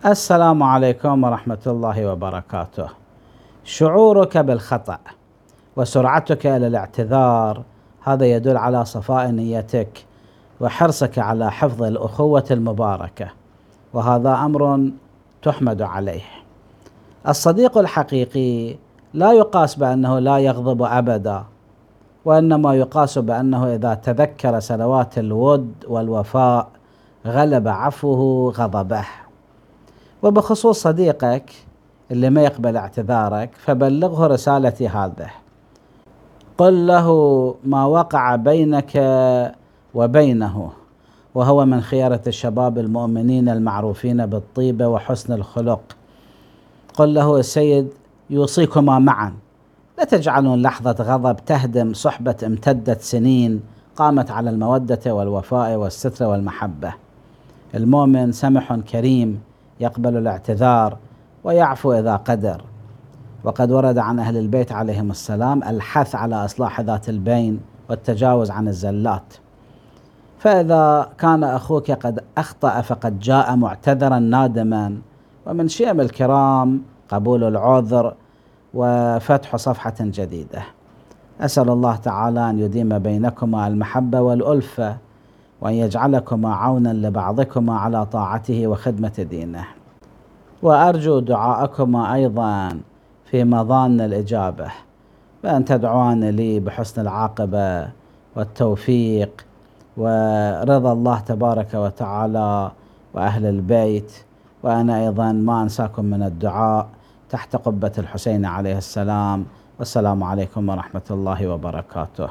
السلام عليكم ورحمة الله وبركاته. شعورك بالخطأ وسرعتك إلى الاعتذار هذا يدل على صفاء نيتك وحرصك على حفظ الأخوة المباركة، وهذا أمر تحمد عليه. الصديق الحقيقي لا يقاس بأنه لا يغضب أبدا، وإنما يقاس بأنه إذا تذكر سنوات الود والوفاء غلب عفوه غضبه. وبخصوص صديقك اللي ما يقبل اعتذارك فبلغه رسالتي هذه: قل له ما وقع بينك وبينه، وهو من خيرة الشباب المؤمنين المعروفين بالطيبة وحسن الخلق. قل له السيد يوصيكما معا لا تجعلون لحظة غضب تهدم صحبة امتدت سنين قامت على المودة والوفاء والستر والمحبة. المؤمن سمح كريم يقبل الاعتذار ويعفو إذا قدر، وقد ورد عن أهل البيت عليهم السلام الحث على إصلاح ذات البين والتجاوز عن الزلات. فإذا كان أخوك قد أخطأ فقد جاء معتذرا نادما، ومن شيم الكرام قبول العذر وفتح صفحة جديدة. أسأل الله تعالى أن يديم بينكما المحبة والألفة، وأن يجعلكما عونا لبعضكما على طاعته وخدمة دينه. وأرجو دعاءكما أيضا في مظان الإجابة، بأن تدعوان لي بحسن العاقبة والتوفيق ورضا الله تبارك وتعالى وأهل البيت. وأنا أيضا ما أنساكم من الدعاء تحت قبة الحسين عليه السلام. والسلام عليكم ورحمة الله وبركاته.